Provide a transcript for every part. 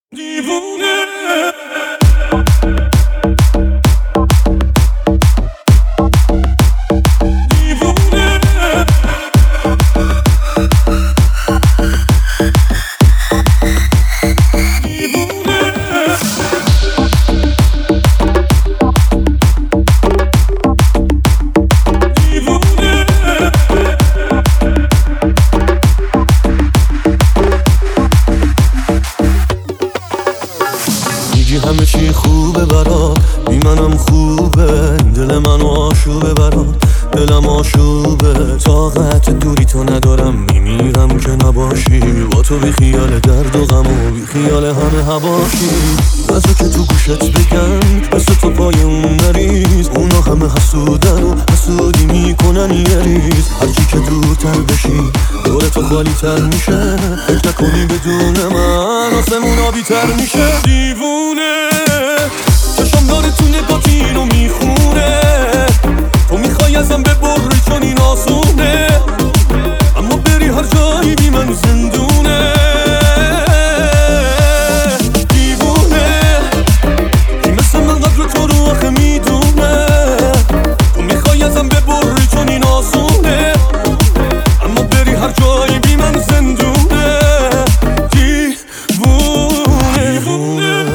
دیوونه همه چی خوبه برات، بی منم خوبه، دل منو آشوبه برات، دلم آشوبه. طاقت دوری تو ندارم، میمیرم که نباشی، با تو بی خیال درد و غم و بی خیال همه هواشی. بذار که تو گوشت بگم مثل تو پای اون نریز، اونا همه حسودن و حسودی میکنن یه ریز. هرچی که دورتر بشی دور تو خالی تر میشه، فکر نکنی بدون من آسمون آبی تر میشه. دیوونه چشم داره تو نگاهی اینو میخونه، تو میخوای ازم ببری چون این آسونه، اما بری هر جایی بی من زندونه. دیوونه کی مثل من قدر تو رو آخه میدونه، تو میخوای ازم ببری چون این آسونه، اما بری هر جایی بی من زندونه. دیوونه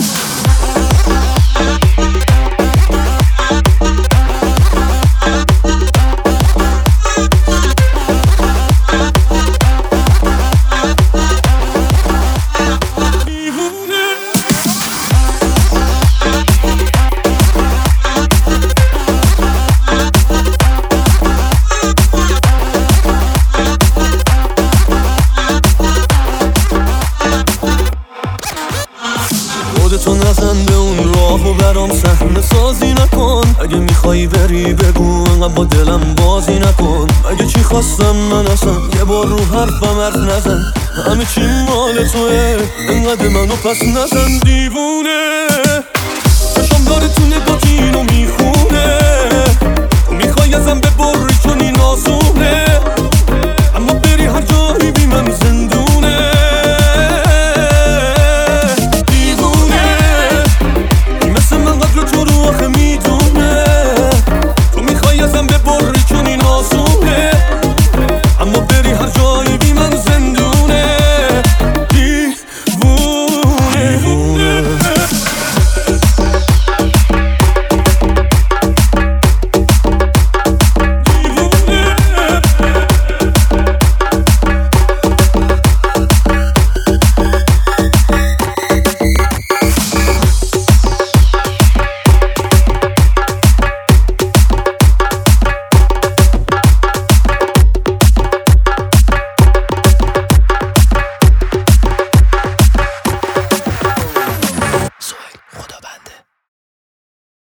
خودتو نزن به اون راهو برام صحنه سازی نکن، اگه میخوایی بری بگو انقدر با دلم بازی نکن. اگه چی خواستم من اصلا یه بار رو حرفم حرف نزن، همه چی مال توه انقدر منو پس نزن. دیوونه چشم داره تو نگاهی اینو میخونه، تو میخوای ازم ببری چون این آسونه، اما بری هر جایی بی من